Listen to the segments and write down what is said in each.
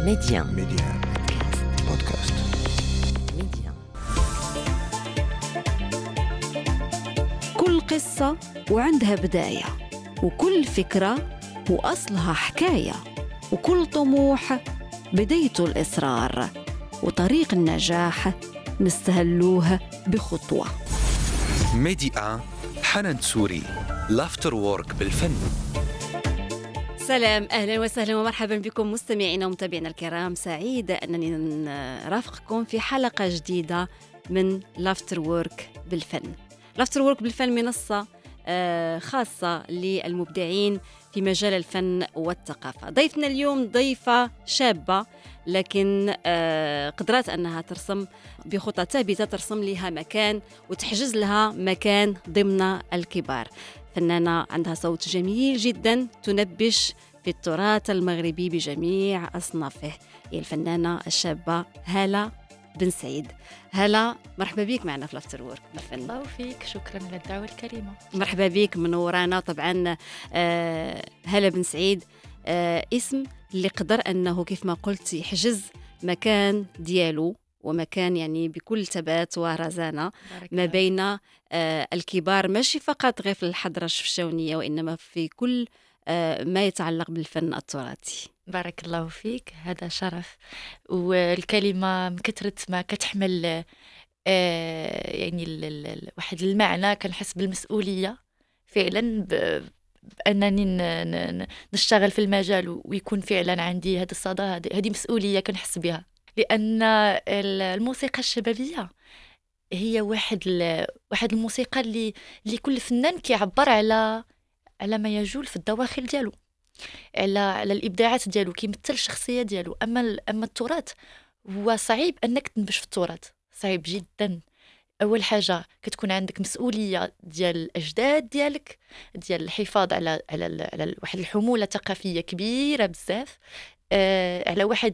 ميديان بودكاست. كل قصة وعندها بداية، وكل فكرة وأصلها حكاية، وكل طموح بدايته الإصرار، وطريق النجاح نستهلوه بخطوة. ميديا حنان سوري، لافتر وورك بالفن. سلام، أهلا وسهلا ومرحبا بكم مستمعينا ومتابعينا الكرام. سعيدة أنني نرافقكم في حلقة جديدة من لافتر وورك بالفن. لافتر وورك بالفن منصة خاصة للمبدعين في مجال الفن والثقافة. ضيفنا اليوم ضيفة شابة، لكن قدرت أنها ترسم بخطى ثابتة، ترسم لها مكان وتحجز لها مكان ضمن الكبار. فنانة عندها صوت جميل جدا، تنبش في التراث المغربي بجميع أصنافه. هي الفنانة الشابة هالة بن سعيد. هالة، مرحبا بك معنا في لافتر وورك بالفن. الله فيك، شكرا للدعوة الكريمة. مرحبا بك، منورانا. طبعا هالة بن سعيد اسم اللي قدر أنه كيف ما قلت يحجز مكان ديالو، ومكان يعني بكل ثبات ورزانة ما بين الكبار، ماشي فقط غير في الحضرة الشفشاونية، وإنما في كل ما يتعلق بالفن التراثي. بارك الله فيك، هذا شرف. والكلمة من كثرة ما كتحمل يعني واحد المعنى، كنحس بالمسؤولية فعلا بأنني نشتغل في المجال ويكون فعلا عندي هذا الصدى. هذه مسؤولية كنحس بها، لأن الموسيقى الشبابية هي واحد الموسيقى اللي كل فنان كيعبر على ما يجول في الدواخل ديالو، على الابداعات ديالو، كيمثل الشخصيه ديالو. اما التراث هو صعيب انك تنبش في التراث، صعيب جدا. اول حاجه كتكون عندك مسؤوليه ديال الاجداد ديالك، ديال الحفاظ على واحد الحموله ثقافيه كبيره بزاف، على واحد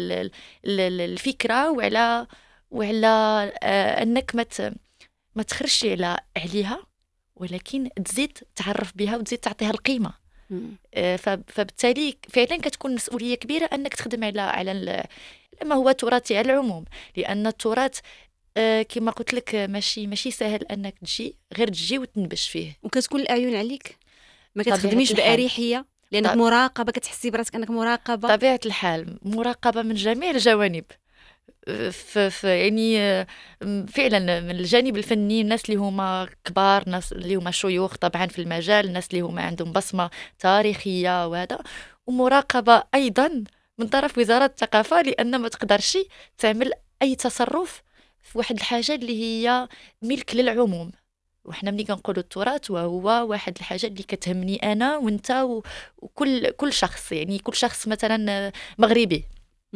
الفكره، وعلى انك ما تخرجش عليها، ولكن تزيد تعرف بها وتزيد تعطيها القيمه. فبالتالي فعلا كتكون مسؤوليه كبيره انك تخدم على ما هو تراثي على العموم، لان التراث كما قلت لك ماشي سهل انك تجي وتنبش فيه، وكتكون الاعين عليك، ما كتخدميش باريحيه، لانك مراقبه، كتحسي براسك انك مراقبه. طبيعه الحال مراقبه من جميع الجوانب. يعني فعلا من الجانب الفني، الناس اللي هما كبار، ناس اللي هما شيوخ طبعا في المجال، الناس اللي هما عندهم بصمة تاريخية وهذا، ومراقبة أيضا من طرف وزارة الثقافة، لأن ما تقدرش تعمل أي تصرف في واحد الحاجة اللي هي ملك للعموم. وحنا ملي كنقولوا التراث وهو واحد الحاجة اللي كتهمني أنا وانت وكل شخص، يعني كل شخص مثلا مغربي،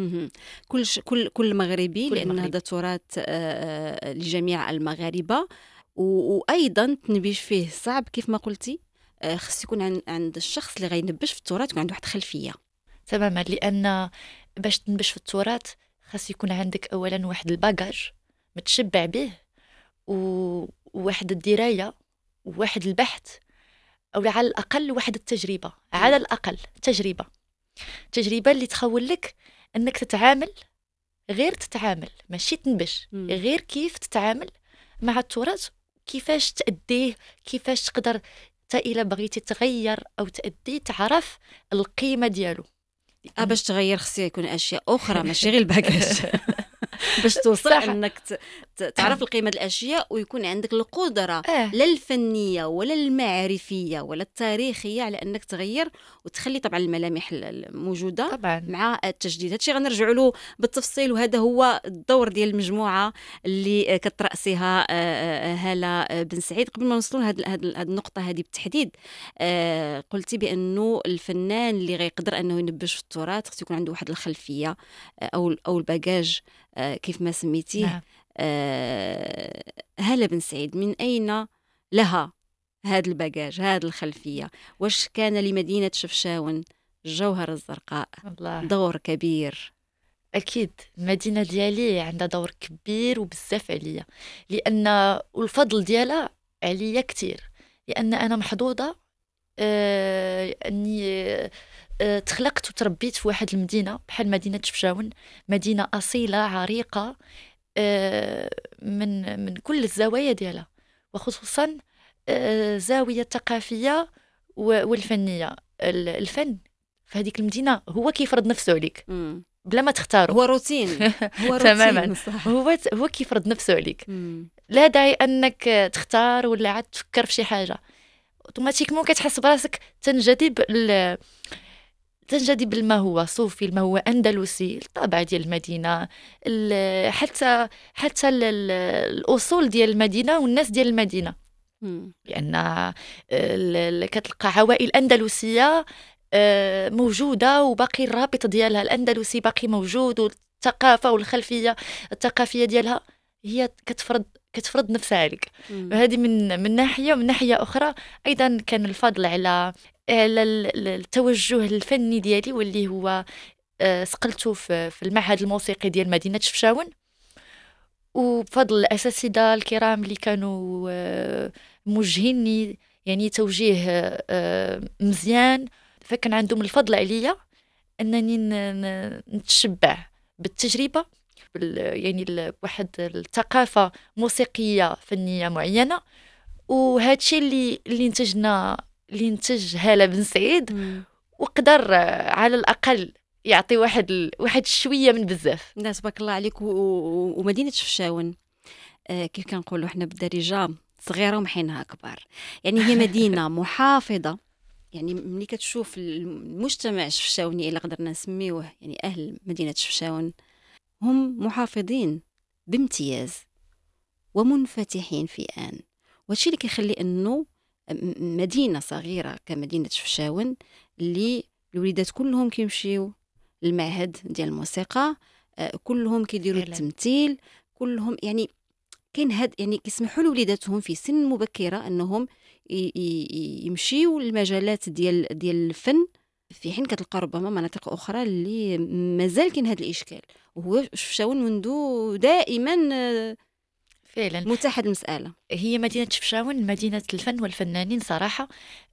كل مغربي، لأن هذا تراث لجميع المغاربة. وأيضا تنبيش فيه صعب كيف ما قلتي، خص يكون عند الشخص اللي غينبش في التراث يكون عنده واحد خلفية تماما. لأن باش تنبش في التراث خص يكون عندك أولا واحد الباجاج متشبع به، وواحد الدراية، وواحد البحث، أو على الأقل واحد التجربة، على الأقل تجربة اللي تخول لك أنك تتعامل، غير تتعامل ماشي تنبش، غير كيف تتعامل مع التراث، كيفاش تأديه، كيفاش تقدر إلا بغيتي تغير أو تأديه تعرف القيمة ديالو. باش تغير خصها يكون أشياء أخرى ماشي غير الباكاج باش توصل أنك تعرف القيمة الأشياء، ويكون عندك القدرة لا الفنية ولا المعرفية ولا التاريخية على أنك تغير وتخلي طبعا الملامح الموجودة طبعا مع التجديد. هادشي غنرجعوا له بالتفصيل، وهذا هو الدور ديال المجموعة اللي كترأسها هالة بن سعيد. قبل ما نوصلوا لهذه النقطة هذه بالتحديد، قلتي بأنه الفنان اللي غيقدر أنه ينبش في التراث خص يكون عنده واحد الخلفية أو الباجاج كيف ما سميتيه. نعم. هالة بن سعيد من أين لها هذا الباجاج، هذه الخلفية؟ واش كان لمدينة شفشاون الجوهرة الزرقاء الله. دور كبير؟ أكيد المدينة ديالي عندها دور كبير وبزاف عليا، لأن والفضل ديالها عليا كتير، لأن أنا محظوظة أني تخلقت وتربيت في واحد المدينة بحال مدينة شفشاون، مدينة أصيلة عريقة من كل الزوايا ديالها، وخصوصا زاوية الثقافية والفنية. الفن في هذيك المدينة هو كيفرض نفسه عليك بلا ما تختاره. هو روتين. تماما. هو كيفرض نفسه عليك. لا داعي انك تختار ولا عاد تفكر في شي حاجه، اوتوماتيكمون كتحس براسك تنجذب لما هو صوفي، لما هو اندلسي، الطابع ديال المدينه، حتى الاصول ديال المدينه والناس ديال المدينه. لان كتلقى عوائل اندلسيه موجوده، وباقي الرابط ديالها الاندلسي باقي موجود، والثقافه والخلفيه الثقافيه ديالها هي كتفرض نفسها عليك. وهذه من ناحيه، ومن ناحيه اخرى ايضا كان الفضل على التوجه الفني ديالي، واللي هو سقلته في المعهد الموسيقي ديال مدينه شفشاون، وبفضل الاساتذه الكرام اللي كانوا موجهيني يعني توجيه مزيان، فكان عندهم الفضل عليا انني نتشبع بالتجربه، يعني واحد الثقافه موسيقيه فنيه معينه. وهذا الشيء اللي انتج هالة بن سعيد، وقدر على الاقل يعطي واحد شويه من بزاف. لا تبارك الله عليك. ومدينه شفشاون كيف كنقولوا حنا بالدارجه صغيره ومحينها كبار، يعني هي مدينه محافظه. يعني ملي كتشوف المجتمع الشفشاوني اللي قدرنا نسميوه يعني اهل مدينه شفشاون، هم محافظين بامتياز ومنفتحين في آن. والشيء اللي كيخلي انه مدينه صغيره كمدينه شفشاون اللي الوليدات كلهم كيمشيو المعهد ديال الموسيقى، كلهم كيديروا التمثيل، كلهم يعني كاين هاد يعني كيسمحوا لوليداتهم في سن مبكره انهم يمشيو للمجالات ديال الفن، في حين كتلقى ربما مناطق اخرى اللي مازال كاين هذا الاشكال. وهو شفشاون منذ دائما فعلا متاح المساله. هي مدينه شفشاون مدينه الفن والفنانين صراحه،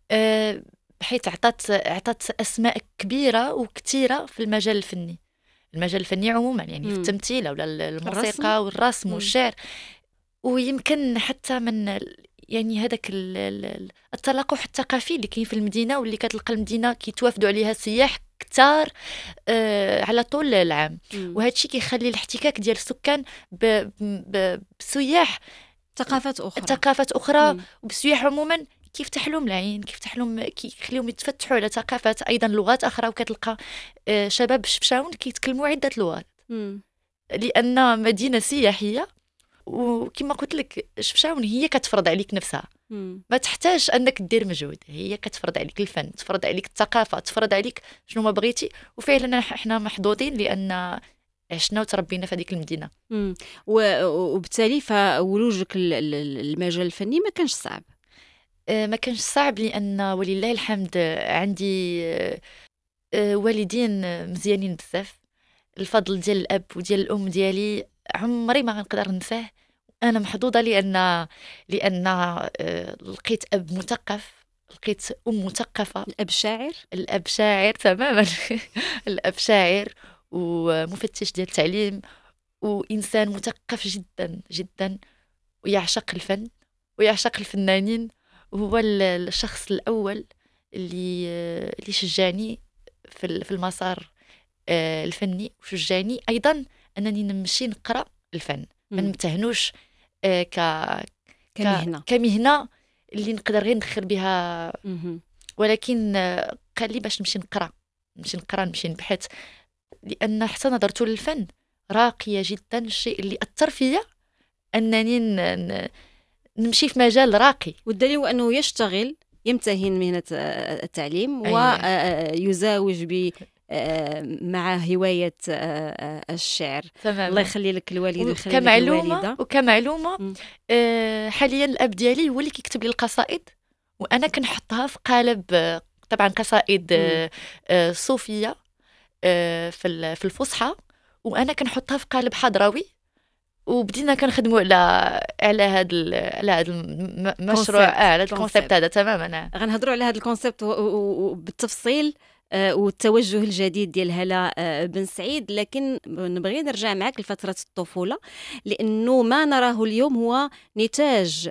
بحيث اعطت اسماء كبيره وكثيره في المجال الفني عموما، يعني في التمثيل ولا الموسيقى والرسم والشعر. ويمكن حتى من يعني هذاك التلاقح الثقافي اللي كاين في المدينه، واللي كتلقى المدينه كيتوافدوا عليها سياح كثار على طول العام. وهذا الشيء كيخلي الاحتكاك ديال السكان بسياح ثقافات اخرى وبسياح عموما كيفتح لهم العين، كيفتح لهم، كيخليهم يتفتحوا على ثقافات ايضا لغات اخرى. وكتلقى شباب شفشاون كيتكلموا عده لغات لان مدينه سياحيه. وكما قلت لك شفشاون هي كتفرض عليك نفسها، ما تحتاج انك دير مجهود، هي كتفرض عليك الفن، تفرض عليك الثقافه، تفرض عليك شنو ما بغيتي. وفعلا احنا محظوظين لان عشنا وتربينا في هذيك المدينه. وبالتالي فولوجك المجال الفني ما كانش صعب. ما كانش صعب لان ولله الحمد عندي والدين مزيانين بزاف. الفضل ديال الاب وديال الام ديالي عمري ما غنقدر ننساه. انا محظوظه لان لقيت اب مثقف، لقيت ام مثقفه. الاب شاعر تماما. الاب شاعر ومفتش ديال التعليم، وانسان مثقف جدا جدا، ويعشق الفن ويعشق الفنانين. وهو الشخص الاول اللي شجعني في المسار الفني، وشجعني ايضا انني نمشي نقرا الفن، ما نمتهنوش كمهنه اللي نقدر غير ندخل بها، ولكن قال لي باش نمشي نقرا نمشي نبحث، لان حتى نظرته للفن راقيه جدا. الشيء اللي اثر فيا انني نمشي في مجال راقي، والدليل هو انه يمتهن مهنه التعليم ويزاوج ب مع هواية الشعر. تمام. الله يخلي لك الوالد ويخلي لك الوالدة. وكمعلومة حاليا الأب ديالي هو اللي كيكتب لي القصائد، وأنا كنحطها في قالب، طبعا قصائد صوفية في الفصحى، وأنا كنحطها في قالب حضراوي. وبدينا كنخدموا على هذا المشروع، على الكونسيبت هذا تماما. غنهضروا على هذا الكونسيبت بالتفصيل والتوجه الجديد ديال هلا بن سعيد. لكن نبغي نرجع معك لفترة الطفولة، لأنه ما نراه اليوم هو نتاج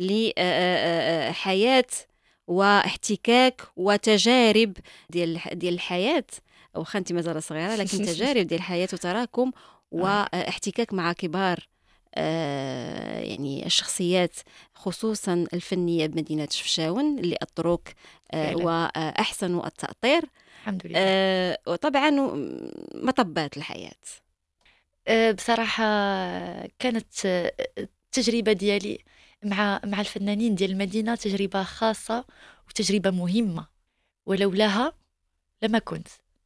لحياة واحتكاك وتجارب ديال الحياة، واخا انت مازال صغيرة، لكن تجارب ديال الحياة وتراكم واحتكاك مع كبار يعني الشخصيات خصوصا الفنية بمدينة شفشاون اللي أطروك وأحسنوا التأطير الحمد لله. وطبعا مطبات الحياة. بصراحة كانت التجربة ديالي مع الفنانين ديال المدينة تجربة خاصة وتجربة مهمة، ولولاها لما كنت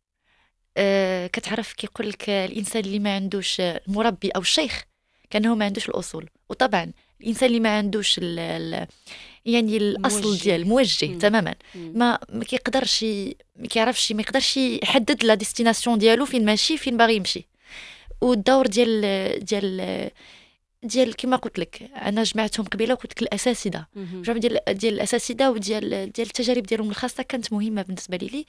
كتعرف كيقول لك الإنسان اللي ما عندوش المربي أو الشيخ كأنه ما عندوش الأصول. وطبعا الإنسان اللي ما عندوش يعني الأصل ديال الموجه تماما ما كيقدرش ما كيعرفش ما يقدرش يحدد لا ديستيناسيون ديالو فين ماشي فين باغي يمشي. والدور ديال كما قلت لك انا جمعتهم قبيله وقلت لك الاساتذه جمع ديال الاساتذه وديال التجارب ديالهم الخاصه كانت مهمه بالنسبه لي،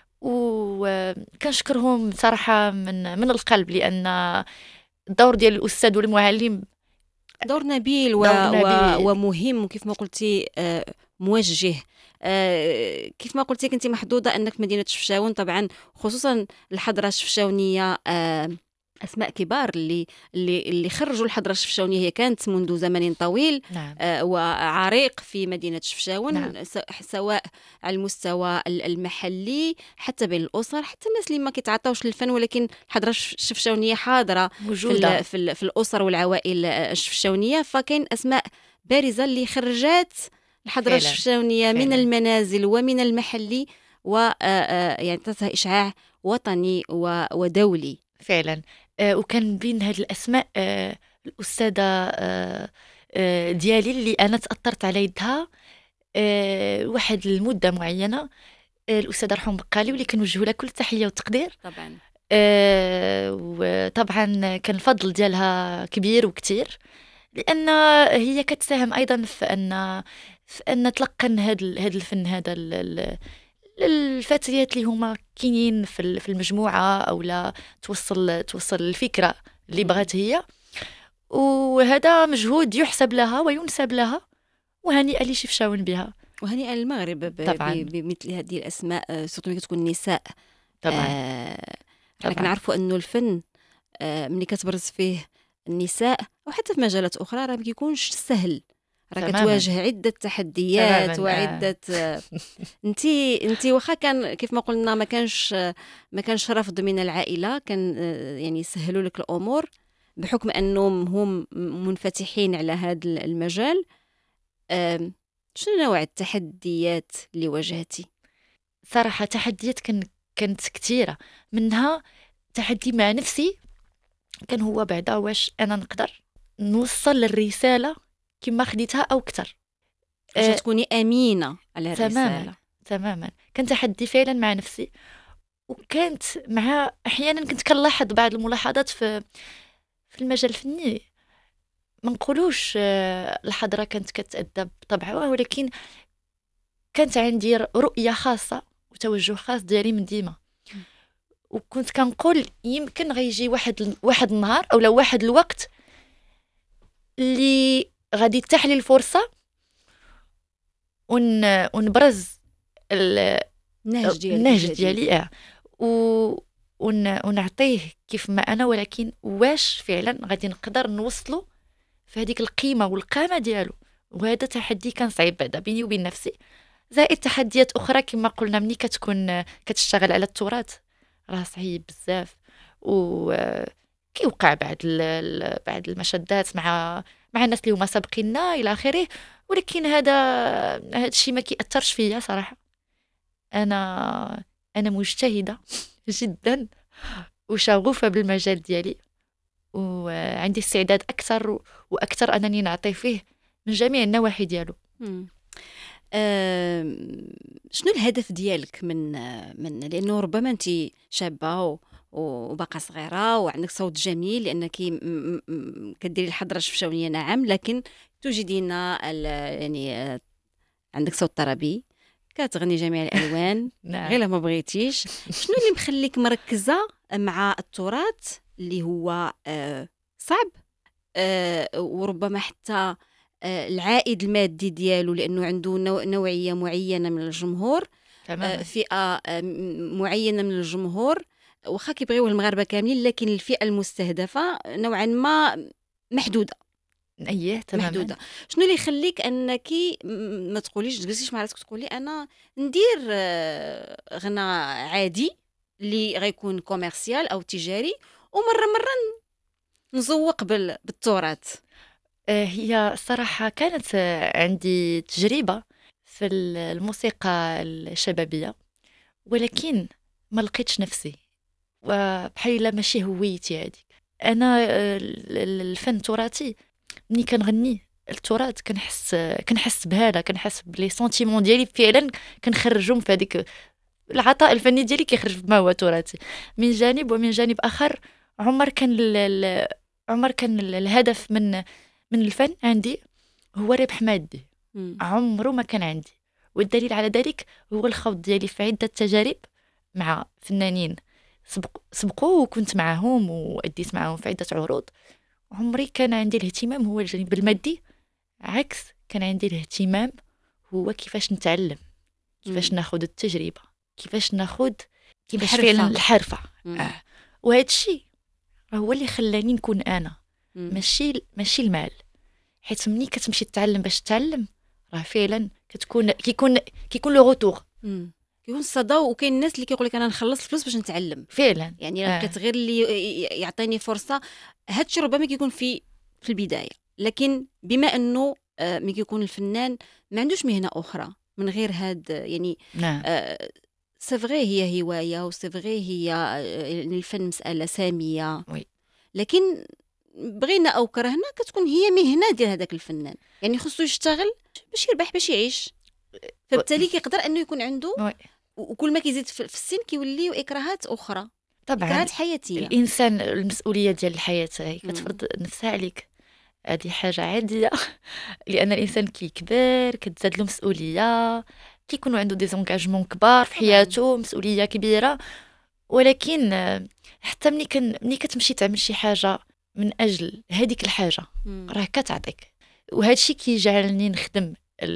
وكنشكرهم صراحه من القلب، لان الدور ديال الاستاذ والمعلم دور نبيل ومهم، وكيف ما قلتي موجه. كيف ما قلتي كنتي محظوظه انك في مدينه شفشاون، طبعا خصوصا الحضره الشفشاونيه اسماء كبار اللي خرجوا الحضره الشفشاونيه هي كانت منذ زمن طويل. نعم. وعريق في مدينه شفشاون. نعم. سواء على المستوى المحلي حتى بين الاسر، حتى الناس اللي ما كيتعاطاوش للفن، ولكن الحضره الشفشاونيه حاضره في الاسر والعوائل الشفشاونيه. فكاين اسماء بارزه اللي خرجات الحضره الشفشاونيه من المنازل ومن المحلي، يعني تعطيها اشعاع وطني ودولي فعلا. وكان بين هذه الاسماء الاستاذه ديالي اللي انا تاثرت على يدها واحد المده معينه، الاستاذه رحوم بقالي، واللي كنوجه لها كل التحيه والتقدير طبعا. وطبعا كان الفضل ديالها كبير وكتير، لان هي كتساهم ايضا في ان تلقن هذا الفن هذا الفتيات اللي هما كاينين في المجموعه، او لا توصل الفكره اللي بغات هي. وهذا مجهود يحسب لها وينسب لها، وهنيئا لي شفشاون بها، وهنيئا المغرب بمثل هذه الاسماء، سورتو ملي كتكون نساء. طبعا حنا كنعرفوا انه الفن ملي كتبرز فيه النساء وحتى في مجالات اخرى راه ما كيكونش سهل، راه كتواجه عده تحديات وعده انت واخا كان كيف ما قلنا ما كانش رفض من العائله، كان يعني يسهلوا لك الامور بحكم انهم هم منفتحين على هذا المجال. شنو نوع التحديات اللي واجهتي؟ صراحه تحديات كانت كثيره، منها تحدي مع نفسي كان هو بعدا واش انا نقدر نوصل الرساله كما خديتها او اكثر، باش تكوني امينه على الرساله. تماما كان تحدي فعلا مع نفسي. وكانت مع احيانا كنت كنلاحظ بعض الملاحظات في المجال الفني، ما نقولوش الحضره كانت كتأدب بطبعها، ولكن كانت عندي رؤيه خاصه وتوجه خاص ديالي من ديما. وكنت كنقول يمكن غيجي واحد النهار او لو واحد الوقت اللي غادي تتاح لي الفرصه ونبرز النهج ديالي ونعطيه كيف ما انا، ولكن واش فعلا غادي نقدر نوصله في هذيك القيمه والقامه ديالو. وهذا تحدي كان صعيب بعدا بيني وبين نفسي، زائد تحديات اخرى كما قلنا ملي كتكون كتشتغل على التراث راه صعيب بزاف، وكيوقع بعض المشادات مع الناس اللي هما سابقيننا الى اخره. ولكن هذا الشيء ما كيأثرش فيا صراحه. انا مجتهده جدا وشغوفه بالمجال ديالي، وعندي استعداد اكثر واكثر انني نعطي فيه من جميع النواحي ديالو. شنو الهدف ديالك من لانه ربما انت شابه وباقا صغيره وعندك صوت جميل، لانك كديري الحضره الشفشاونيه نعم، لكن توجدين يعني عندك صوت طربي، كتغني جميع الالوان نعم. غير ما بغيتيش. شنو اللي مخليك مركزه مع التراث اللي هو صعب وربما حتى العائد المادي ديالو، لانه عنده نوعيه معينه من الجمهور، تماما. فئه معينه من الجمهور، واخا كيبغيوه المغاربه كاملين، لكن الفئه المستهدفه نوعا ما محدوده. اييه تماما. محدوده. شنو اللي يخليك انك ما تجلسيش مع راسك تقولي انا ندير غنى عادي اللي غيكون كوميرسيال او تجاري، ومره نزوق بالتراث؟ هي الصراحة كانت عندي تجربة في الموسيقى الشبابية، ولكن ما لقيتش نفسي، وبحال ماشي هويتي هذيك. أنا الفن التراثي ملي كنغني التراث كنحس بهذا، كنحس بلي سونتيمون ديالي فعلا كنخرجهم في هذيك العطاء الفني ديالي، كيخرج ما هو تراثي من جانب، ومن جانب آخر عمر كان الهدف من الفن عندي هو ربح مادي. عمره ما كان عندي، والدليل على ذلك هو الخوض ديالي في عدة تجارب مع فنانين سبقوا وكنت معهم وأديت معهم في عدة عروض. عمري كان عندي الاهتمام هو الجانب المادي، عكس كان عندي الاهتمام هو كيفاش نتعلم، كيفاش ناخد التجربة، كيفاش فعلا الحرفة. وهذا الشيء هو اللي خلاني نكون أنا، ماشي المال. حيت ملي كتمشي تتعلم باش تتعلم، راه فعلا كيكون لو غوتور، كيكون الصدى. وكاين الناس اللي كيقول لك انا نخلص الفلوس باش نتعلم فعلا، يعني لقيت غير اللي يعطيني فرصه. هادشي ربما كيكون في البدايه، لكن بما انه ملي كيكون الفنان ما عندوش مهنه اخرى من غير هاد يعني سيفغي هي هوايه، وسيفغي هي الفن مساله ساميه، لكن بغينا او كرهنا كتكون هي مهنه ديال هذاك الفنان، يعني خصو يشتغل باش يربح باش يعيش. فبالتالي كيقدر انه يكون عنده وكل ما كيزيد في السن كيوليو اكراهات اخرى، طبعا اكراهات حياتيه. الانسان المسؤوليه ديال الحياه هي كتفرض نفسها عليك، هذه حاجه عاديه لان الانسان كيكبر كتزاد له مسؤوليه، كيكونوا عنده دي زونغاجمون كبار في حياته، مسؤوليه كبيره. ولكن حتى ملي كتمشي تعمل شي حاجه من اجل هذيك الحاجه راه كتعطيك، وهذا الشيء كيجعلني نخدم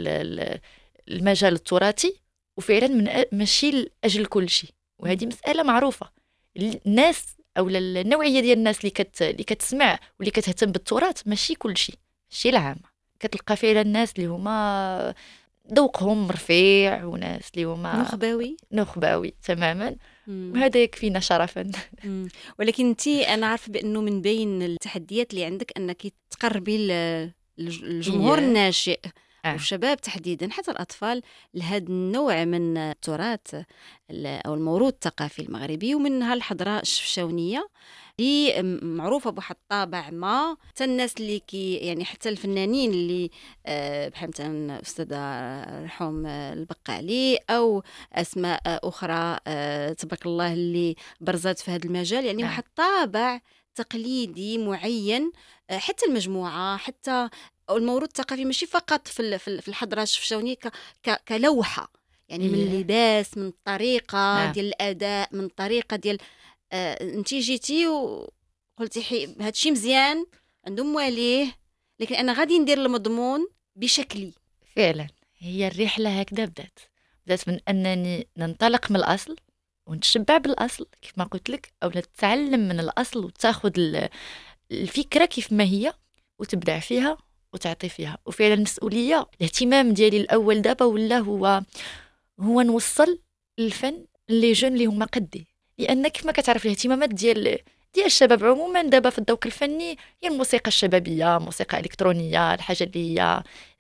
المجال التراثي، وفعلا ماشي لاجل كل شيء. وهذه مساله معروفه، الناس او النوعيه ديال الناس اللي كتسمع واللي كتهتم بالتراث ماشي كل شيء، ماشي العام. كتلقى فعلا الناس اللي هما ذوقهم رفيع، وناس اللي هما نخباوي تماما، وهذا يكفينا شرفا. ولكن انا عارفه بانه من بين التحديات اللي عندك انك تقربي الجمهور الناشئ والشباب تحديدا، حتى الأطفال، لهذا النوع من التراث أو الموروث الثقافي المغربي، ومنها الحضرة الشفشاونية اللي معروفة بواحد الطابع ما. حتى الناس اللي يعني حتى الفنانين اللي بحال مثلا أستاذة رحوم البقالي أو أسماء أخرى تبارك الله اللي برزت في هذا المجال، يعني واحد الطابع تقليدي معين. حتى المجموعة، حتى الموروث الثقافي ماشي فقط في الحضره الشفشاونيه كلوحه، يعني من اللباس، من الطريقه ديال الاداء، من الطريقه ديال انت جيتي وقلتي هذا الشيء مزيان عنده مواليه، لكن انا غادي ندير المضمون بشكلي. فعلا هي الرحله هكذا بدات من انني ننطلق من الاصل ونتشبع بالاصل كيف ما قلت لك، او نتعلم من الاصل وتاخذ الفكره كيف ما هي وتبدع فيها وتعطي فيها. وفعلا المسؤوليه، الاهتمام ديالي الاول دابا ولا هو نوصل الفن لي جون اللي هما قدي، لان كيف ما كتعرف الاهتمامات ديال الشباب عموما دابا في الذوق الفني هي الموسيقى الشبابيه، موسيقى الكترونيه، الحاجه اللي هي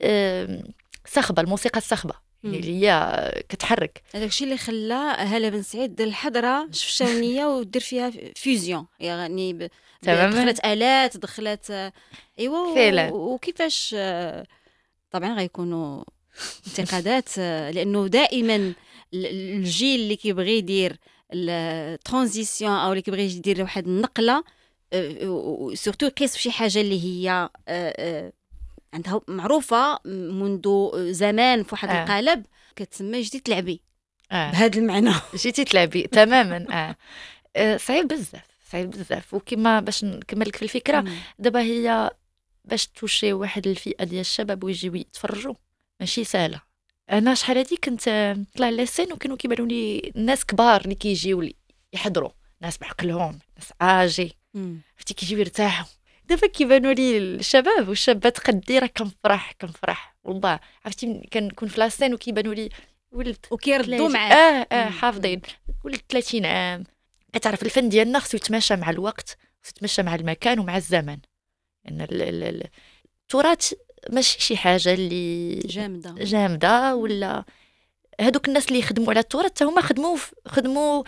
صخبه، الموسيقى الصخبه اللي هي كتحرك. هذاك الشيء اللي خلى هالة بن سعيد دير الحضره الشفشاونيه ودير فيها فيوزيون، يعني دخلت آلات، دخلت فعلا. وكيفاش طبعا غيكونوا انتقادات، لانه دائما الجيل اللي كيبغي يدير الترانزيسيون او اللي كيبغي يدير واحد النقله، سورتو كيس في شي حاجه اللي هي عندها معروفه منذ زمان في واحد القالب، كتسمى جيتي تلعبي آه. بهذا المعنى. جيتي تلعبي تماما. صعيب بزاف وكما باش نكمل لك في الفكره. دابا هي باش توشي واحد الفئه ديال الشباب ويجيو يتفرجوا ماشي سهله. انا شحال هادي كنت طلع لسين وكانوا كيبانوا لي الناس كبار اللي كيجيو لي يحضروا، ناس بعقلهم، ناس عاجي عرفتي كيجيو يرتاحوا. دابا كيبانوا لي الشباب والشابات قدي راه كنفرح والله. عرفتي كنكون في لاسين وكيبانوا لي ولد وكيردوا معاك حافظين ولد 30 عام. كتعرف الفن ديالنا خصو يتماشى مع الوقت، خصو يتماشى مع المكان ومع الزمن. ان التراث ماشي شي حاجه اللي جامده ولا هذوك الناس اللي يخدموا على التراث هما خدموا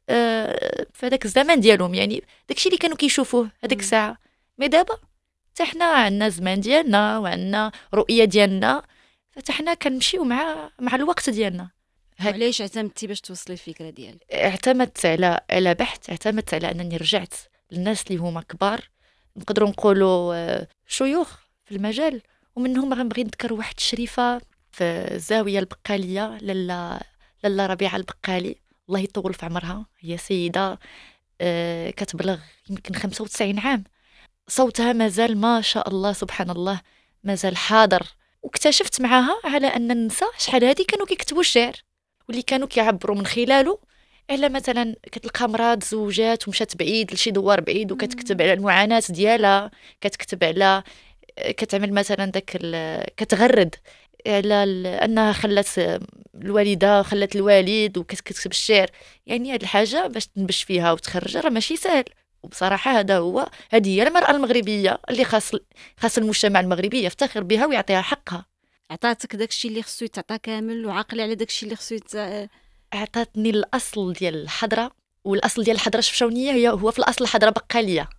في هذاك الزمان ديالهم، يعني داكشي اللي كانوا كيشوفوه هذيك الساعه. مي دابا حتى حنا عندنا زمان ديالنا وعندنا رؤيه ديالنا، حتى حنا كنمشيو مع الوقت ديالنا. علاش اعتمدتي باش توصلي الفكره ديالك؟ اعتمدت على بحث، اعتمدت على انني رجعت للناس اللي هما كبار، نقدروا نقولوا شيوخ في المجال، ومنهم غنبغي نذكر واحد الشريفه في الزاويه البقاليه، لاله ربيعه البقالي الله يطول في عمرها. هي سيده كتبلغ يمكن 95 عام، صوتها مازال ما شاء الله سبحان الله مازال حاضر. واكتشفت معها على ان النساء شحال هادي كانوا كيكتبوا الشعر واللي كانوا كيعبروا من خلاله على مثلا كتلقى مراه تزوجات ومشات بعيد لشي دوار بعيد وكتكتب على المعاناه ديالها، كتكتب على كتعمل مثلا داك كتغرد على انها خلت الوالده خلت الوالد وكتكتب الشعر. يعني هاد الحاجه باش تنبش فيها وتخرج راه ماشي سهل. وبصراحه هذه هي المراه المغربيه اللي خاص المجتمع المغربي يفتخر بها ويعطيها حقها. عطاتك داكشي اللي خصو يتعطى كامل وعاقله على داكشي اللي خصو عطاتني الاصل ديال الحضره، والاصل ديال الحضره الشفشاونيه هو في الاصل الحضره بقاليه.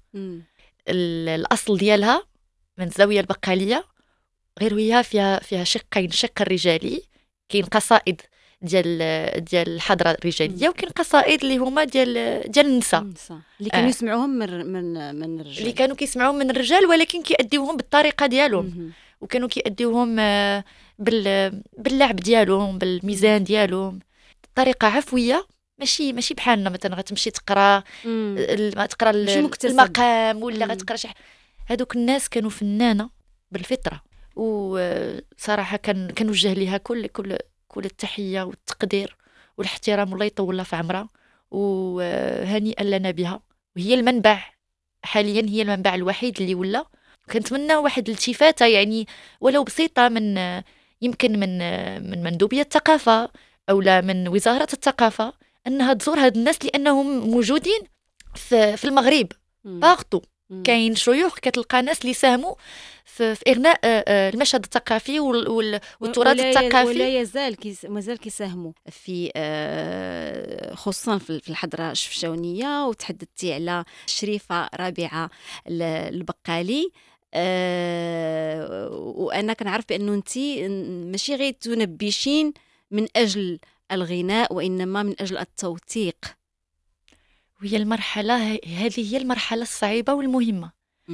الاصل ديالها من الزاويه البقاليه، غير هي فيها شقين، شق الرجالي كاين قصائد ديال الحضره الرجاليه، وكاين قصائد اللي هما ديال النساء اللي كانوا يسمعوهم من الرجال، اللي كانوا كيسمعوهم من الرجال ولكن كيأديوهم بالطريقه ديالهم وكانوا كيأديوهم باللعب ديالهم بالميزان ديالهم بطريقه عفويه، ماشي بحالنا مثلا غتمشي تقرا المقام ولا غتقرا شي. هذوك الناس كانوا فنانه بالفطره، وصراحه كنوجه ليها كل التحيه والتقدير والاحترام، والله يطول لها في عمرها وهنيئا لنا بها. وهي المنبع حاليا، هي المنبع الوحيد اللي ولا كنتمنى واحد الالتفاته يعني ولو بسيطه من يمكن من مندوبيه الثقافه او لا من وزاره الثقافه انها تزور هاد الناس، لانهم موجودين في المغرب باغتو. كاين شيوخ كتلقى ناس اللي ساهموا في اغناء المشهد الثقافي والتراث الثقافي، ولا مازال كيساهموا في خصوصا في الحضره الشفشاونيه. وتحدثتي على الشريفه ربيعه البقالي، وانا كنعرف بانه انت ماشي غير تنبشين من اجل الغناء وانما من اجل التوثيق. وهي المرحله هذه هي المرحله الصعيبه والمهمه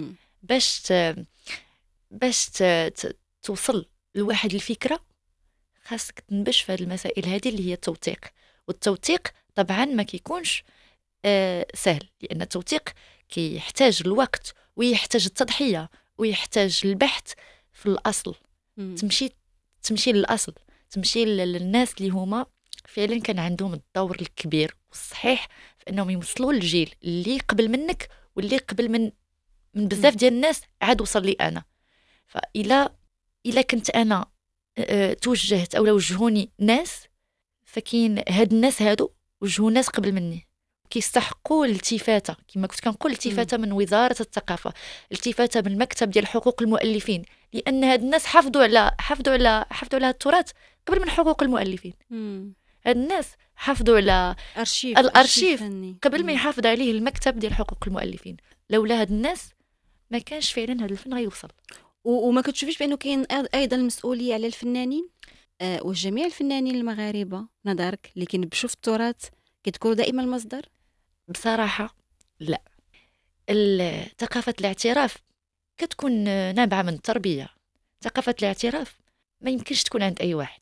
باش توصل لواحد الفكره. خاصك تنبش في هذه المسائل هذه اللي هي التوثيق. والتوثيق طبعا ما كيكونش سهل، لان التوثيق كيحتاج الوقت ويحتاج التضحيه ويحتاج البحث في الاصل. تمشي للاصل، تمشي للناس اللي هما فعلا كان عندهم الدور الكبير والصحيح في انهم يوصلوا للجيل اللي قبل منك واللي قبل من بزاف ديال الناس عاد وصل لي انا. فإلا كنت انا توجهت او وجهوني ناس، فكاين هاد الناس هادو وجهوا ناس قبل مني كيستحقوا الالتفاته، كما كنت كنقول التفاته من وزاره الثقافه، التفاته من المكتب ديال حقوق المؤلفين، لان هاد الناس حافظوا على التراث قبل من حقوق المؤلفين. هاد الناس حافظوا على الارشيف قبل ما يحافظ عليه المكتب ديال حقوق المؤلفين. لولا هاد الناس ما كانش فعلا هذا الفن غيوصل. وما كتشوفيش بانه كاين ايضا المسؤوليه على الفنانين وجميع الفنانين المغاربه نظرك اللي كينبشوا في التراث كتكونوا دائما المصدر؟ بصراحه لا. ثقافه الاعتراف كتكون نابعه من التربيه. ثقافه الاعتراف ما يمكنش تكون عند اي واحد.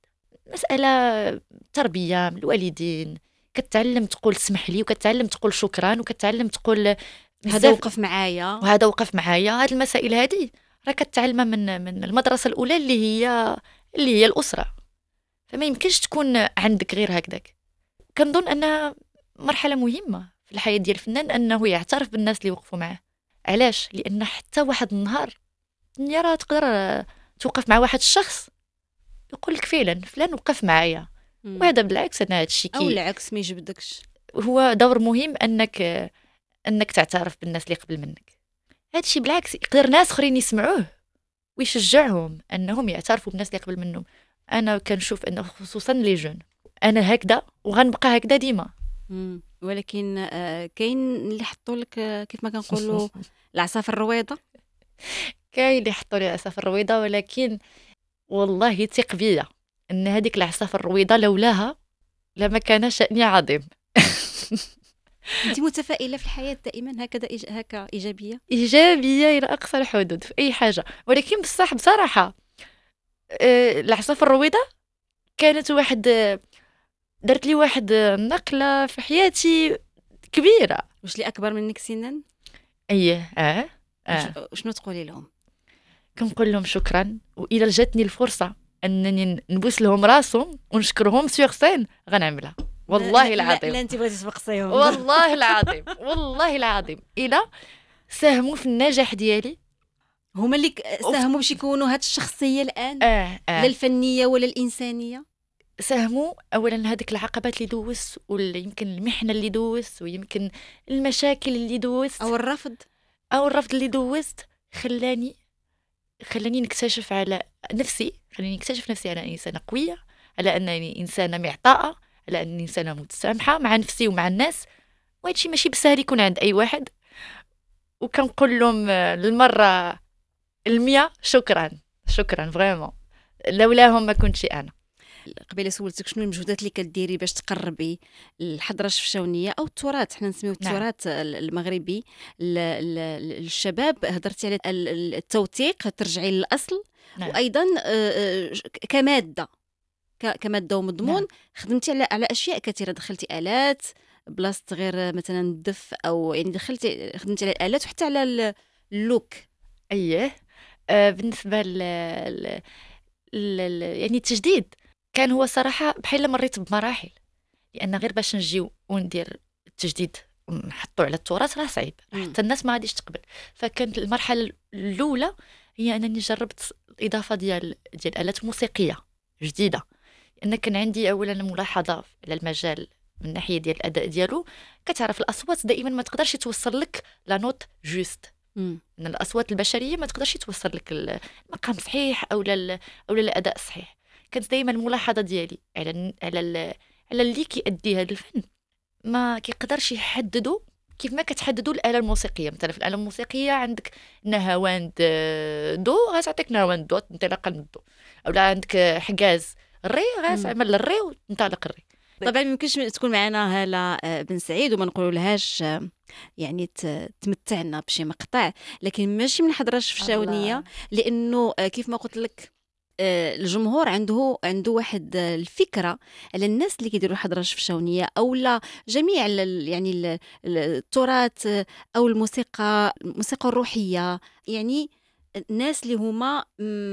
مسألة تربية من الوالدين، كتعلم تقول سمح لي، وكتعلم تقول شكرا، وكتعلم تقول هذا بزاف وقف معايا. وهذا وقف معايا. هاد المسائل هذه راه كتعلمها من المدرسة الأولى اللي هي الأسرة. فما يمكنش تكون عندك غير هكذاك. كنظن أنها مرحلة مهمة في الحياة ديال الفنان أنه يعترف بالناس اللي وقفوا معاه. علاش؟ لأن حتى واحد النهار الدنيا راه تقدر توقف مع واحد الشخص يقول لك فعلا فلان وقف معايا. وهذا بالعكس أنا هذا الشيء او العكس ما يجبدكش. هو دور مهم أنك تعترف بالناس اللي قبل منك. هذا الشيء بالعكس يقدر ناس اخرين يسمعوه ويشجعهم انهم يعترفوا بالناس اللي قبل منهم. انا كنشوف انه خصوصا لي جون انا هكذا وغنبقى هكذا ديما. ولكن كاين اللي حطوا لك كيف ما كنقولوا العصا في الرويضه. كاين اللي حطوا لي العصا في الرويضه، ولكن والله ثق بيا ان هذيك العصا في الرويضه لولاها لما كان شأني عظيم. انت متفائله في الحياه دائما هكذا هكا ايجابيه الى اقصى الحدود في اي حاجه. ولكن بصراحه العصا في الرويضه كانت درت لي واحد نقله في حياتي كبيره. واش اللي اكبر منك سنا؟ ايه شنو تقولي لهم؟ كنقول لهم شكرا، والى جاتني الفرصه انني نبوس لهم راسهم ونشكرهم سيغ سين غنعملها. والله العظيم. لا انت بغيتي تبقصيهم. والله العظيم والله العظيم الى ساهموا في النجاح ديالي. هما اللي ساهموا باش يكونوا هاد الشخصيه الان. لا الفنيه ولا الانسانيه. ساهموا اولا هذيك العقبات اللي دوزت، ولا يمكن المحنه اللي دوزت، ويمكن المشاكل اللي دوزت، او الرفض اللي دوزت خلاني نكتشف على نفسي، خلاني نكتشف نفسي على انسانه قويه، على انني انسانه معطاءه، على انني انسانه متسامحه مع نفسي ومع الناس. وهادشي ماشي بسهل يكون عند اي واحد. وكنقول لهم للمره 100 شكرا فريمون، لولاهم ما كنتش انا. قبيله سولتك شنو المجهودات اللي كديري باش تقربي الحضره الشفشاونيه او التراث، حنا نسميوه التراث المغربي للشباب. هضرتي على التوثيق، ترجعي للاصل. وايضا كماده ومضمون. خدمتي على اشياء كثيره، دخلتي الات بلاصه غير مثلا الدف، او يعني خدمتي على الالات وحتى على اللوك. اييه. بالنسبه يعني التجديد كان هو صراحه بحال مريت بمراحل، لان غير باش نجيو وندير التجديد ونحطو على التراث راه صعيب، حتى الناس ما غاديش تقبل. فكانت المرحله الاولى هي انني جربت الاضافه ديال الالات موسيقيه جديده، لان كان عندي اولا ملاحظه على المجال من ناحيه ديال الاداء ديالو. كتعرف الاصوات دائما ما تقدرش توصل لك لا نوت جوست. ان الاصوات البشريه ما تقدرش توصل لك المقام صحيح او الاداء صحيح. كانت دائما الملاحظه ديالي على اللي كيأدي هذا الفن ما كيقدرش يحددوا كيف ما كتحددوا الاله الموسيقيه. مثلا في الاله الموسيقيه عندك نهاوند دو غتعطيك نهاوند دو انطلاقا من الدو، اولا عندك حجاز الري غتعمل الري وتنطلق الري. طبعا ما يمكنش تكون معنا هالة بن سعيد وما نقولوا لهاش يعني تمتعنا بشي مقطع، لكن ماشي من حضره الشفشاونيه، لانه كيف ما قلت لك الجمهور عنده واحد الفكره على الناس اللي كيديروا الحضره الشفشاونيه او لا جميع يعني التراث او الموسيقى الروحيه. يعني الناس اللي هما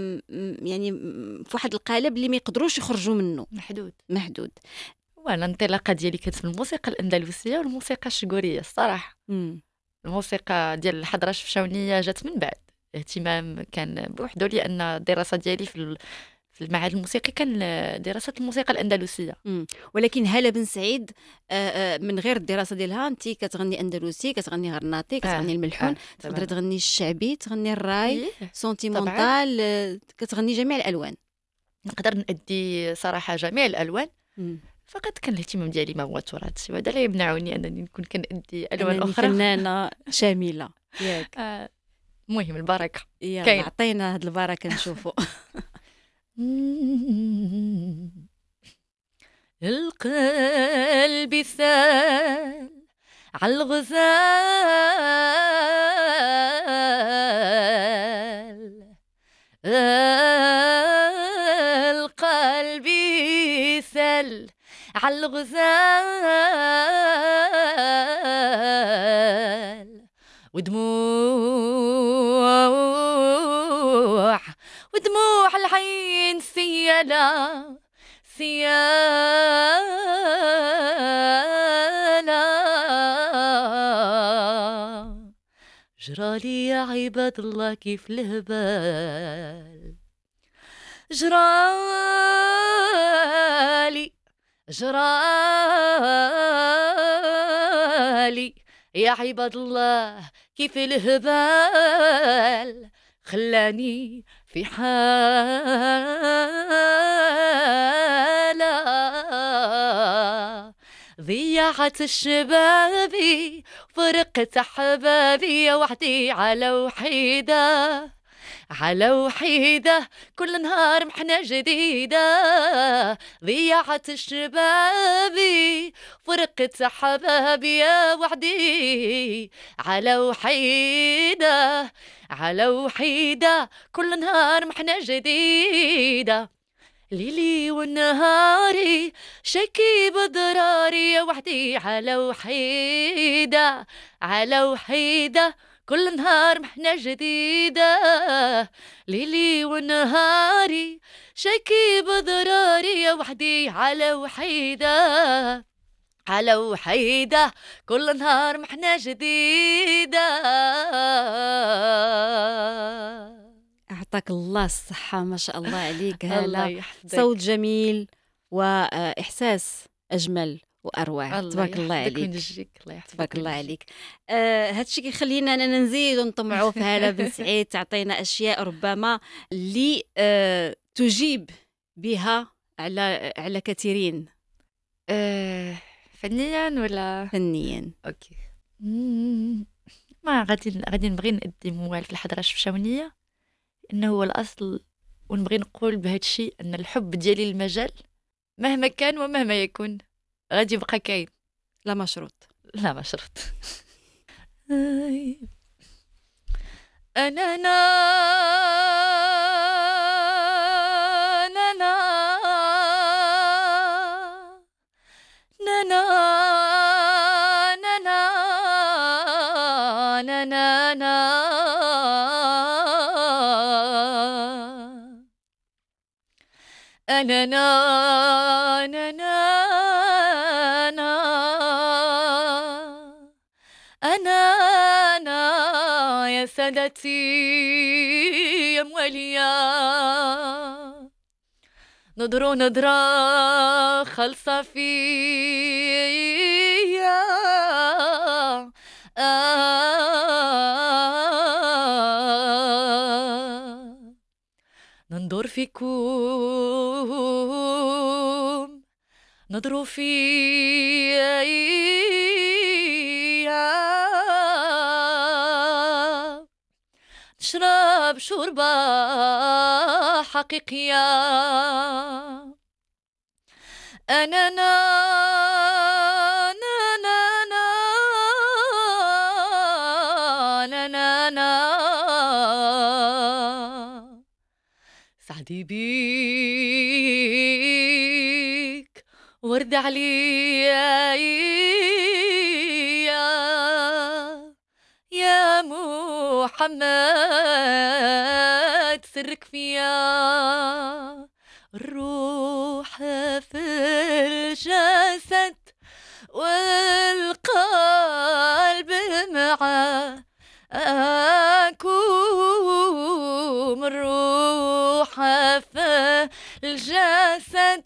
يعني في واحد القالب اللي ما يقدروش يخرجوا منه، محدود. وانا الانطلاقه ديالي كانت في الموسيقى الاندلسيه والموسيقى الشقوريه الصراحه. الموسيقى ديال الحضره الشفشاونيه جات من بعد اهتمام كان بوحده، لان الدراسه ديالي في المعهد الموسيقي كان دراسه الموسيقى الاندلسيه. ولكن هالة بن سعيد من غير الدراسه ديالها انت كتغني اندلسي، كتغني غرناطي، كتغني الملحون، تقدر تغني الشعبي، تغني الراي سونتيمونتال، كتغني جميع الالوان. نقدر نأدي صراحه جميع الالوان. فقط كان الاهتمام ديالي ما هو التراث، وهذا لا يمنعني انني نكون كنأدي الوان اخرى. فنانه شامله ياك. المهم البركه يلا عطينا هاد البركه نشوفوا. القلب سال عالغزال، القلب عالغزال ودموع العين سيالة جرالي يا عباد الله كيف الهبال جرالي يا عباد الله كيف الهبال خلاني في حالة ضيعت الشبابي فرقت أحبابي وحدي على وحيدة كل نهار محنة جديدة ضيعت الشبابي فرقت أحبابي وحدي على وحيدة كل نهار محنة جديدة ليلي ونهاري شكي بضراري وحدي على وحيدة كل نهار محنة جديدة ليلي ونهاري شكي بضراري وحدي على وحيدة كل نهار محنة جديدة. أعطاك الله الصحة، ما شاء الله عليك. الله هلا يحفظك. صوت جميل وإحساس أجمل وأروع. تبارك الله عليك. الله يحفظك. تبارك الله عليك. هادشي كيخلينا أننا نزيد ونطمعوا في هالة بن سعيد تعطينا أشياء ربما اللي تجيب بها على كثيرين فنيا ولا فنيا. اوكي. ما غادي نبغي نأدي موال في الحضره الشفشاونيه انه هو الاصل، ونبغي نقول بهذا الشيء ان الحب ديالي للمجال مهما كان ومهما يكون غادي يبقى كاين، لا مشروط. لا ما شرط. انا أنا يا سادتي يا مواليا نظرة خلصة فيا ننظر فيكم نظروا فيا نشرب شربة حقيقية. سعدي بيك ورد عليا يا محمد سرك فيا الروح في الجسد والقلب معاكم الروح في الجسد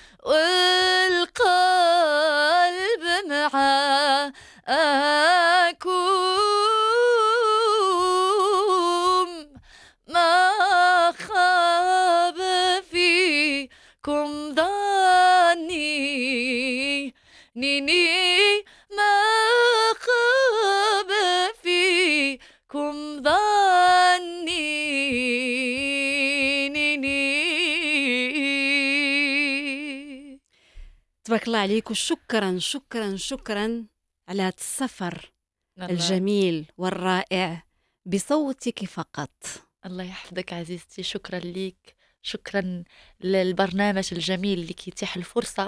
والقلب معاكم ما خاب فيكم ظني ما خاب فيكم ظني تبارك الله عليك. وشكرا شكرا شكرا على هذا السفر الجميل والرائع بصوتك فقط. الله يحفظك عزيزتي، شكرا ليك، شكرا للبرنامج الجميل اللي كيتيح الفرصة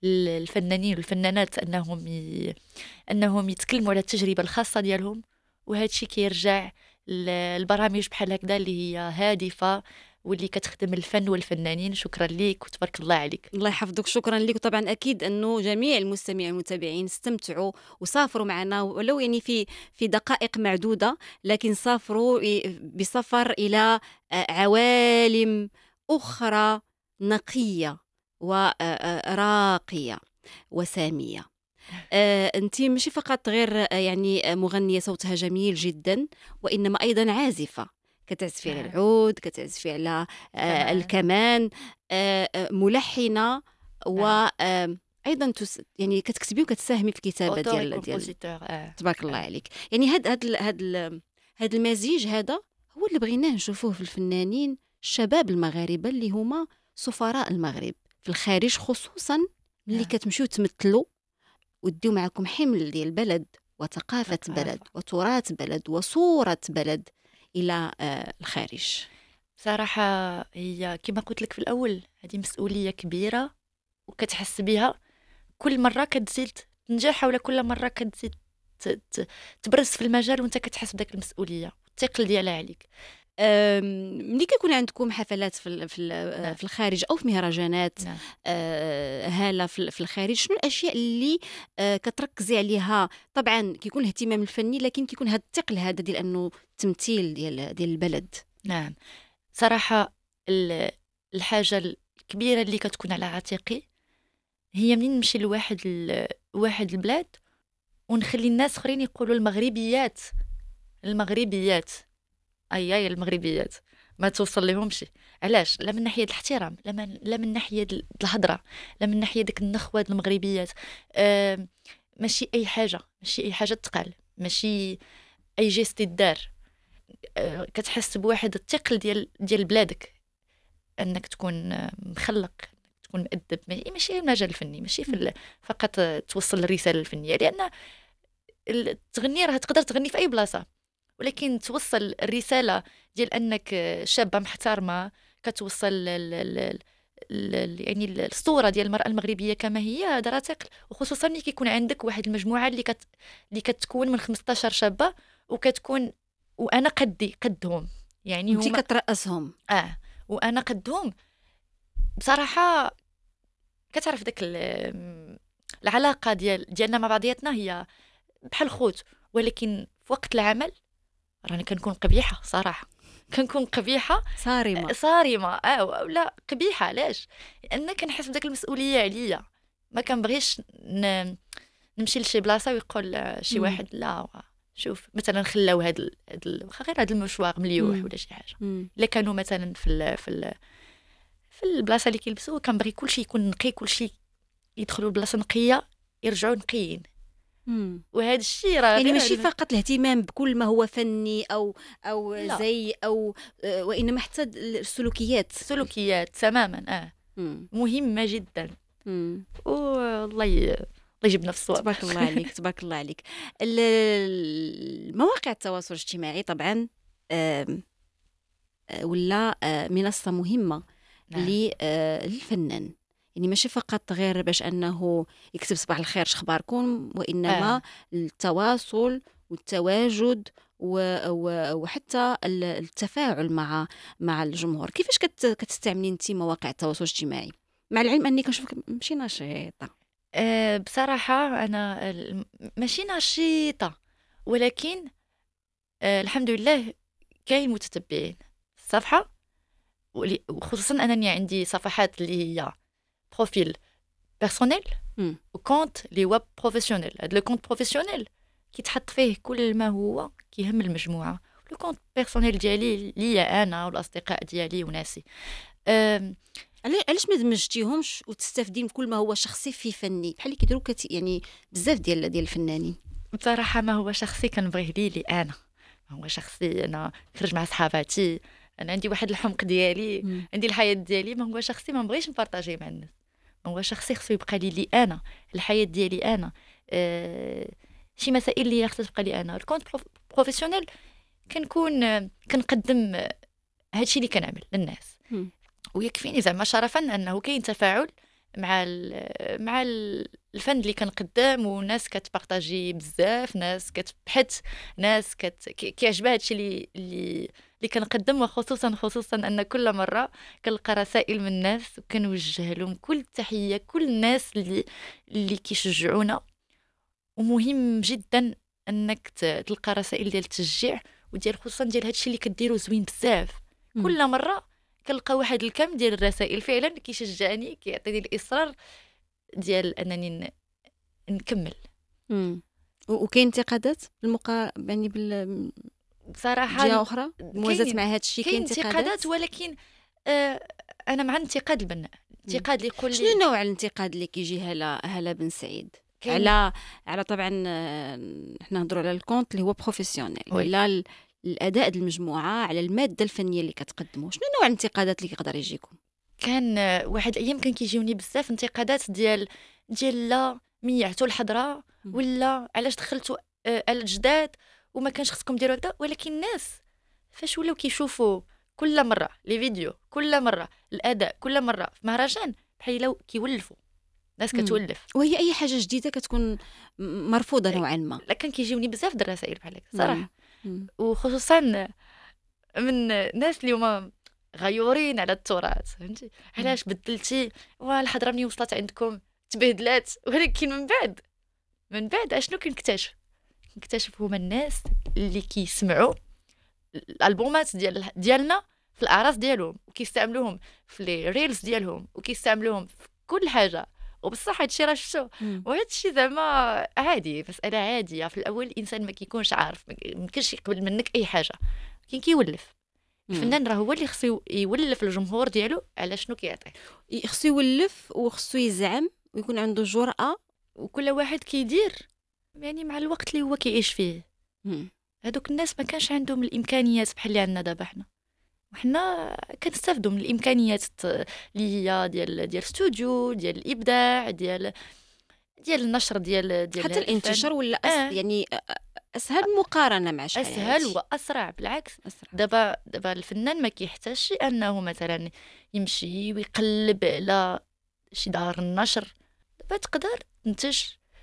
الفنانين والفنانات انهم يتكلموا على التجربه الخاصه ديالهم، وهذا الشيء كيرجع البرامج بحال هكذا اللي هي هادفه واللي كتخدم الفن والفنانين. شكرا ليك وتبارك الله عليك. الله يحفظك، شكرا لك. وطبعا اكيد انه جميع المستمعين والمتابعين استمتعوا وسافروا معنا ولو يعني في دقائق معدوده، لكن سافروا بسفر الى عوالم اخرى نقيه وراقيه وساميه. انت ماشي فقط غير يعني مغنيه صوتها جميل جدا، وانما ايضا عازفه، كتعزفي على العود، كتعزفي على الكمان، ملحنه، وايضا يعني كتكتبي وكتساهمي في الكتابه ديال تبارك الله عليك. يعني هاد المزيج هذا هو اللي بغيناه نشوفوه في الفنانين الشباب المغاربه اللي هما سفراء المغرب في الخارج، خصوصا اللي كتمشيو تمثلوا وديو معكم حمل ديال البلد وثقافه بلد وتراث بلد وصوره بلد الى الخارج. صراحه هي كما قلت لك في الاول، هذه مسؤوليه كبيره وكتحس بها كل مره كتزيد تنجح، ولا كل مره كتزيد تبرز في المجال وانت كتحس بداك المسؤوليه والثقل ديالها عليك. ملي كيكون عندكم حفلات في الخارج او في مهرجانات هاله في الخارج، شنو الاشياء اللي كتركزي عليها؟ طبعا كيكون الاهتمام الفني، لكن كيكون هذا الثقل هذا ديال انه التمثيل ديال البلد. نعم صراحه الحاجه الكبيره اللي كتكون على عاتقي هي منين نمشي لواحد البلاد ونخلي الناس اخرين يقولوا المغربيات اي المغربيات ما توصل لهمش. علاش؟ لا من ناحيه الاحترام، لا من ناحيه الهضره، لا من ناحيه ديك النخوه المغربيات. ماشي اي حاجه تقال، ماشي اي جيست يدار. كتحس بواحد الثقل ديال بلادك، انك تكون مخلق، تكون مؤدب. ماشي المجال الفني، ماشي فقط توصل الرساله الفنيه، لان التغني راه تقدر تغني في اي بلاصه، ولكن توصل الرساله ديال انك شابه محترمه، كتوصل يعني الصوره ديال المراه المغربيه كما هي. هذا راه ثقل، وخصوصا ملي كيكون عندك واحد المجموعه اللي كتكون من 15 شابه وكتكون وانا قدهم، يعني انت كترأسهم. وانا قدهم. بصراحه كتعرف داك العلاقه ديالنا مع بعضياتنا هي بحال خوت، ولكن في وقت العمل راني كنكون قبيحه صراحه، كنكون قبيحه صارمه ولا قبيحه. علاش؟ لان كنحس بداك المسؤوليه عليا. ما كنبغيش نمشي لشي بلاصه ويقول شي واحد لا شوف مثلا خلاو هذا غير هذا المشوار مليوح ولا شي حاجه. الا كانوا مثلا في البلاصه اللي كيلبسوا، كنبغي كلشي يكون نقي، كلشي يدخلوا لبلاصه نقيه يرجعوا نقيين. وهذا الشيء راه يعني ماشي فقط الاهتمام بكل ما هو فني او زي او وانما حتى السلوكيات تماما مهمه جدا. والله يجيبنا في الصواب. تبارك الله عليك تبارك الله عليك. مواقع التواصل الاجتماعي طبعا ولا منصه مهمه للفنان، يعني ماشي فقط غير باش انه يكتب صباح الخير شخباركم، وانما التواصل والتواجد وحتى التفاعل مع الجمهور. كيفاش كتستعملي انت مواقع التواصل الاجتماعي، مع العلم اني كنشوفك ماشي نشيطه؟ بصراحه انا ماشي نشيطه، ولكن الحمد لله كاين متتبعين الصفحه، وخصوصا انني عندي صفحات اللي هي بروفيل بيرسونيل وكونت لي ويب بروفيسيونيل. هذا لو كونت بروفيسيونيل كيتحط فيه كل ما هو كيهم المجموعه، لو كونت بيرسونيل ديالي ليا انا والاصدقاء ديالي وناسي. علاش ما دمجتيهمش وتستافدي من كل ما هو شخصي في فني بحال اللي كيديروا يعني بزاف ديال الفنانين؟ بصراحه ما هو شخصي كنبغيه لي انا، ما هو شخصي انا نخرج مع صحاباتي، انا عندي واحد الحمق ديالي، عندي الحياه ديالي، ما هو شخصي ما نبغيش نبارطاجي مع الناس. ما هو شخصي خصو يبقى لي انا، الحياه ديالي انا، شي مسائل اللي خصها تبقى لي انا. الكونت بروفيسيونيل كنقدم هادشي اللي كنعمل للناس، ويكفيني زعما شرفا انه كاين تفاعل الفن اللي كنقدم، وناس كتبارطاجي بزاف، ناس كتبحث، ناس كيعجبها هادشي اللي كنقدم. وخصوصا ان كل مره كنلقى رسائل من الناس وكنوجه لهم كل التحيه، كل الناس اللي كيشجعونا. ومهم جدا انك تلقى رسائل ديال التشجيع وديال خصوصا ديال هادشي اللي كديرو زوين بزاف. كل مره كنلقى واحد الكم ديال الرسائل فعلا كيشجعني، كيعطيني الاصرار ديال انني نكمل. وكاين انتقادات يعني بصراحه جهه اخرى موازات مع هذا الشيء؟ كاين انتقادات، ولكن انا مع الانتقاد البناء. انتقاد اللي يقول لي شنو نوع الانتقاد اللي كيجي هلا بن سعيد على طبعا حنا نهضروا على الكونت اللي هو بروفيسيونيل ولا الاداء ديال المجموعه، على الماده الفنيه اللي كتقدموا. شنو نوع الانتقادات اللي يقدر يجيكم؟ كان واحد الايام كان كيجيوني بزاف انتقادات ديال لا ميعتوا الحضره، ولا علاش دخلتوا على الجداد وما كانش خصكم ديروا هكذا. ولكن الناس فاش ولاو كيشوفوا كل مره لي فيديو، كل مره الاداء، كل مره في مهرجان، بحال لو كيولفوا ناس كتولف. وهي اي حاجه جديده كتكون مرفوضه نوعا ما. لا كان كيجيوني بزاف د الرسائل بحال هكا صراحه. وخصوصا من ناس اللي هما غيورين على التراث، فهمتي؟ علاش بدلتي والحضره ملي وصلت عندكم تبهدلات. ولكن من بعد اشنو كنكتشف هما الناس اللي كيسمعوا الالبومات ديالنا في الاعراس ديالهم، وكيستعملوهم في لي ريلز ديالهم، وكيستعملوهم في كل حاجه. وبصح هادشي راه شفتو، وهادشي زعما عادي، مساله عاديه. في الاول الانسان ما كيكونش عارف، ما يمكنش يقبل منك اي حاجه، كاين كيولف. الفنان راه هو اللي خصو يولف الجمهور ديالو على شنو كيعطي. خصو يولف وخصو يزعم ويكون عنده جرأة، وكل واحد كيدير يعني مع الوقت اللي هو كيعيش فيه. هذوك الناس ما كانش عندهم الامكانيات بحال اللي عندنا دابا حنا، وحنا كنستافدوا من الامكانيات اللي هي ديال الاستوديو، ديال الابداع، ديال النشر، ديال حتى الانتشار ولا يعني اسهل مقارنه مع شحال اسهل واسرع. بالعكس دابا الفنان ما كيحتاجش انه مثلا يمشي ويقلب على شي دار النشر. دابا تقدر تنتج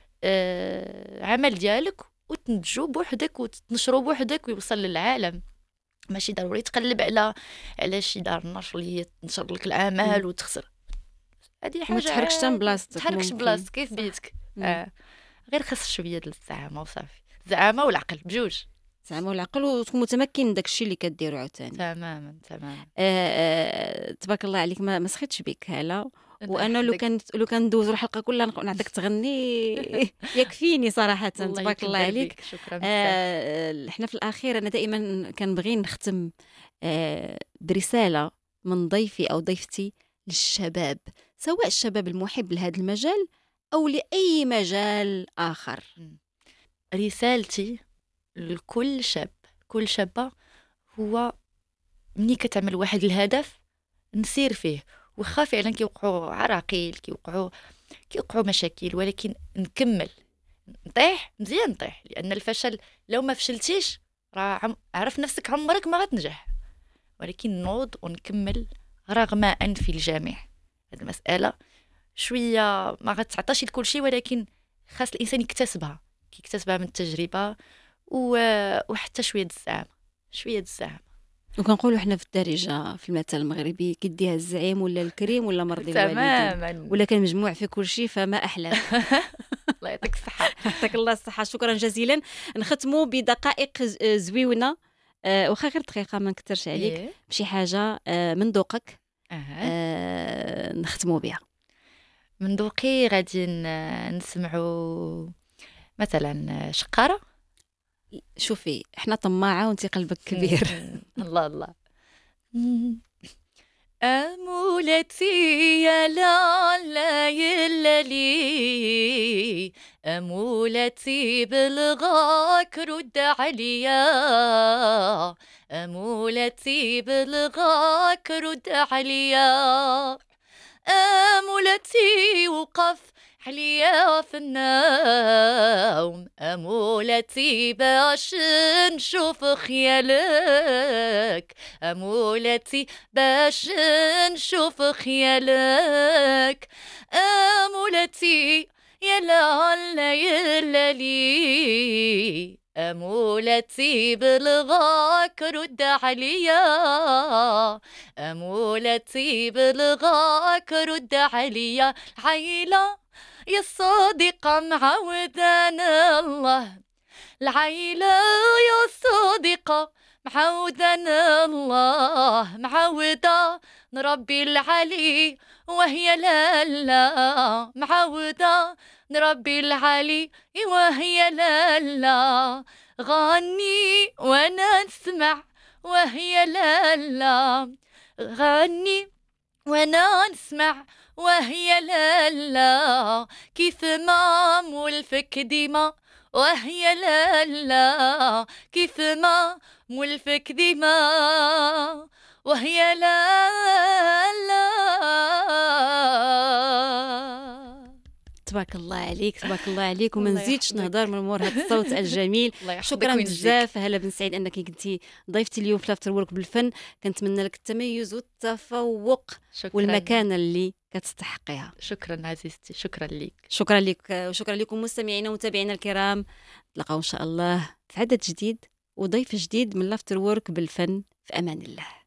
عمل ديالك وتنتجو بوحدك وتنشرو بوحدك ويوصل للعالم. ماشي ضروري تقلب على شي دار النشر اللي هي تنشر لك الاعمال وتخسر. هذه حاجه ما تحركش تم بلاصتك، تحركش بلاصتك كيف بيتك. غير خاص شويه ديال الزعامه وصافي. الزعامه والعقل بجوج. الزعامه والعقل، وتكون متمكن من داكشي اللي كديرو عاوتاني. تماما. تبارك الله عليك، ما سخيتش بك هلا. وانا لو كان ندوزو الحلقه كلها نعطيك تغني يكفيني صراحه. تبارك الله عليك. شكرا. احنا في الاخير انا دائما كنبغي نختم برساله من ضيفي او ضيفتي للشباب، سواء الشباب المحب لهذا المجال او لاي مجال اخر. رسالتي لكل شاب، كل شابه، هو مني كتعمل واحد الهدف نسير فيه، وخا فعلا كيوقعوا عراقيل، كيوقعوا مشاكل، ولكن نكمل، نطيح مزيان، نطيح. لان الفشل لو ما فشلتيش راه عرف نفسك عمرك ما غتنجح. ولكن نوض ونكمل رغم انف الجميع. هذه المساله شويه ما غتعطاش لكل شيء، ولكن خاص الانسان يكتسبها من التجربه وحتى شويه الزعامه. وكنقولوا حنا في الدارجه في المثل المغربي كيديها الزعيم ولا الكريم ولا مرضي الوالدين، تماما، ولا كان مجموع في كل شيء فما احلى. الله يعطيك الصحه. يعطيك الله الصحه. شكرا جزيلا. نختموا بدقائق زويونه، واخا غير دقيقه ما نكثرش عليك، بشي حاجه من ذوقك نختموا بها. من ذوقي غادي نسمعوا مثلا شقاره. شوفي احنا طماعه وانت قلبك كبير. الله أمولتي يا لا يلالي، أمولتي بلغاك رد عليا، أمولتي بلغاك رد عليا، أمولتي وقف حليا في النوم أمولتي باش نشوف خيالك، أمولتي باش نشوف خيالك، أمولتي يا لا يا لي، أمولتي بلغاك رد عليا، أمولتي بلغاك رد عليا. العيلة يا الصديقة معودان الله، العيلة يا الصديقة معودان الله، معودة نربي العلي وهي لالا، معودة نربي العلي وهي لالا، غني وانا نسمع وهي لالا، غني وانا نسمع وهي لالا، كيف ما مولفك ديما وهي لالا، كيف ما مولفك ديما وهي لالا. تبارك الله عليك، تبارك الله عليك، وما الله نزيدش يحفظك. نهضر من مور هذا الصوت الجميل. الله يحفظك شكرا وينجيك. بزاف هلا بن سعيد انك كنتي ضيفتي اليوم في لافتر وورك بالفن. كنتمنى لك التميز والتفوق شكرا. والمكانه اللي كتستحقيها. شكرا عزيزتي، شكرا لك. شكرا لك وشكرا لكم مستمعينا ومتابعينا الكرام. نلقاو ان شاء الله في عدد جديد وضيف جديد من لافتر وورك بالفن. في امان الله.